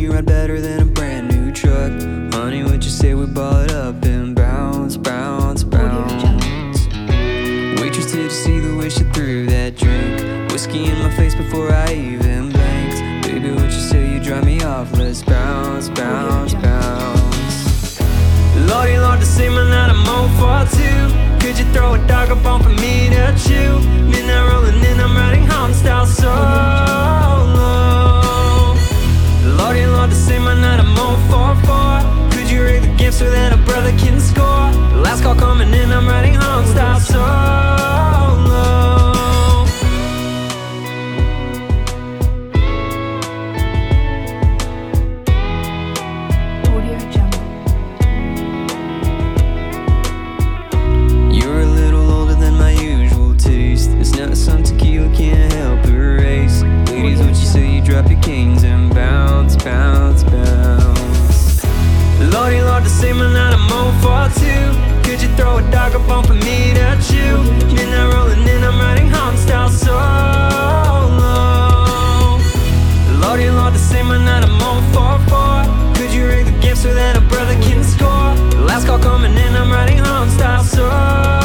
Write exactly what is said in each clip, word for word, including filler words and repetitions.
you ride better than a brand new truck. Honey, would you say we ball it up and bounce, bounce, bounce? Waitress, did you see the way she threw that drink? Whiskey in my face before I even blinked. Baby, would you say you drive me off? Let's bounce, bounce, bounce. Lordy, Lord, to see my night I'm on for two. Could you throw a dog up on for me to chew? Midnight rolling in, I'm riding home style solo. Lordy, Lord, to see my night I'm on four four. Could you rig the game so that a brother can score? Last call coming in, I'm riding home style solo. Some tequila can't help erase. Ladies, would you say you drop your kings and bounce, bounce, bounce? Lordy, Lord, to see my night I'm on for two. Could you throw a dog up on for me to chew? Midnight rolling in, I'm riding home style solo. Lordy, Lord, to see my night I'm on for four. Could you rig the game so that a brother can score? Last call coming in, I'm riding home style solo.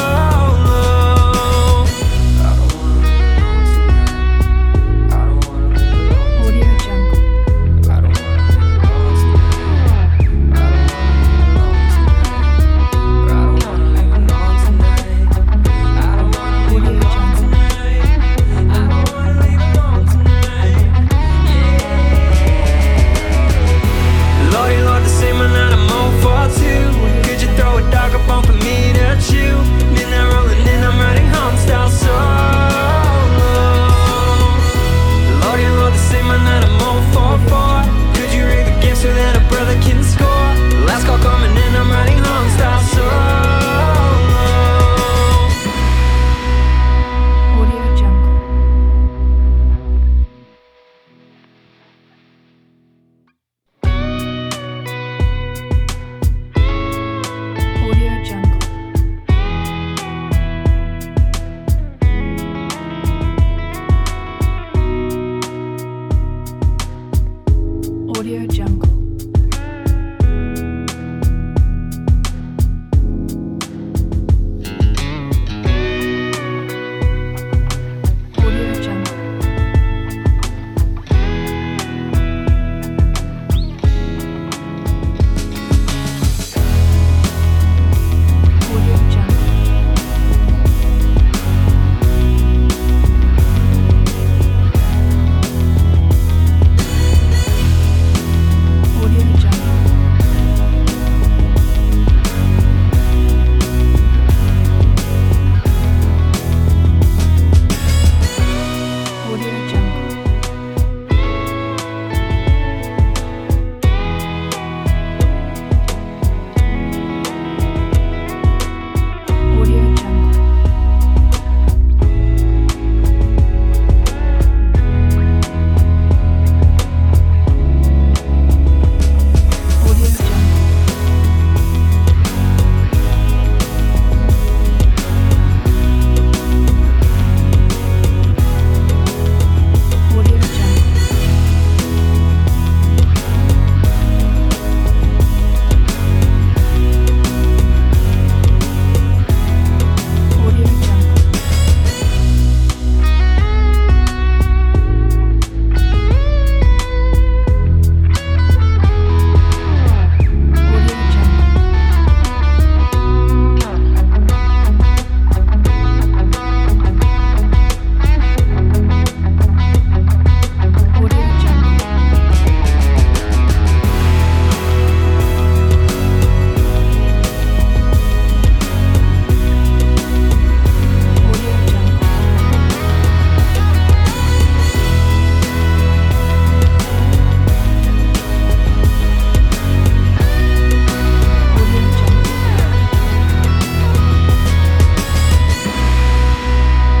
Audio Jungle.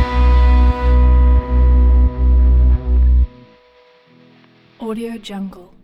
Audio Jungle.